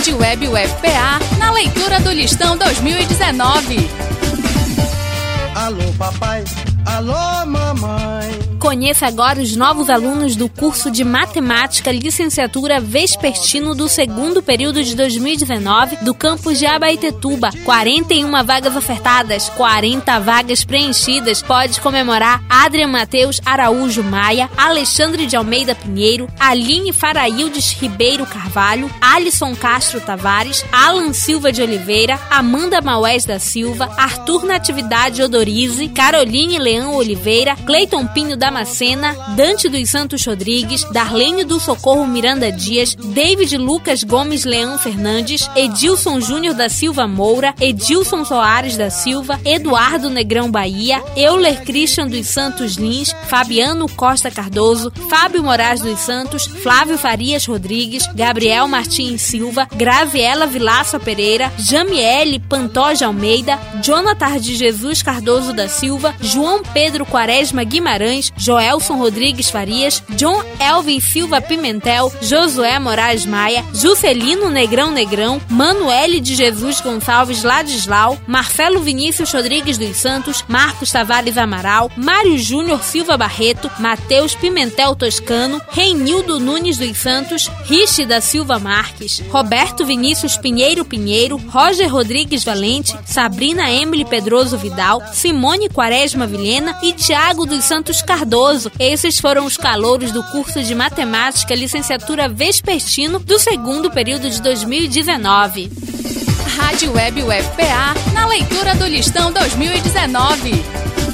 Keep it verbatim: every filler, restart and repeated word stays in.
Rádio Web U F P A, na leitura do Listão dois mil e dezenove. Alô, papai. Alô, mamãe. Conheça agora os novos alunos do curso de Matemática Licenciatura Vespertino do segundo período de dois mil e dezenove do campus de Abaetetuba. quarenta e uma vagas ofertadas, quarenta vagas preenchidas. Pode comemorar Adrian Matheus Araújo Maia, Alexandre de Almeida Pinheiro, Aline Faraildes Ribeiro Carvalho, Alisson Castro Tavares, Alan Silva de Oliveira, Amanda Maués da Silva, Arthur Natividade Odorize, Caroline Leão Oliveira, Cleiton Pinho da Macena, Dante dos Santos Rodrigues, Darlene do Socorro Miranda Dias, David Lucas Gomes Leão Fernandes, Edilson Júnior da Silva Moura, Edilson Soares da Silva, Eduardo Negrão Bahia, Euler Christian dos Santos Lins, Fabiano Costa Cardoso, Fábio Moraes dos Santos, Flávio Farias Rodrigues, Gabriel Martins Silva, Graviela Vilaça Pereira, Jamiele Pantoja Almeida, Jonathan de Jesus Cardoso da Silva, João Pedro Quaresma Guimarães, Joelson Rodrigues Farias, John Elvin Silva Pimentel, Josué Moraes Maia, Juscelino Negrão Negrão, Manuele de Jesus Gonçalves Ladislau, Marcelo Vinícius Rodrigues dos Santos, Marcos Tavares Amaral, Mário Júnior Silva Barreto, Matheus Pimentel Toscano, Reinildo Nunes dos Santos, Riche da Silva Marques, Roberto Vinícius Pinheiro Pinheiro, Roger Rodrigues Valente, Sabrina Emily Pedroso Vidal, Simone Quaresma Vilhena e Tiago dos Santos Cardoso. Esses foram os calouros do curso de Matemática Licenciatura Vespertino do segundo período de dois mil e dezenove. Rádio Web U F P A, na leitura do Listão dois mil e dezenove.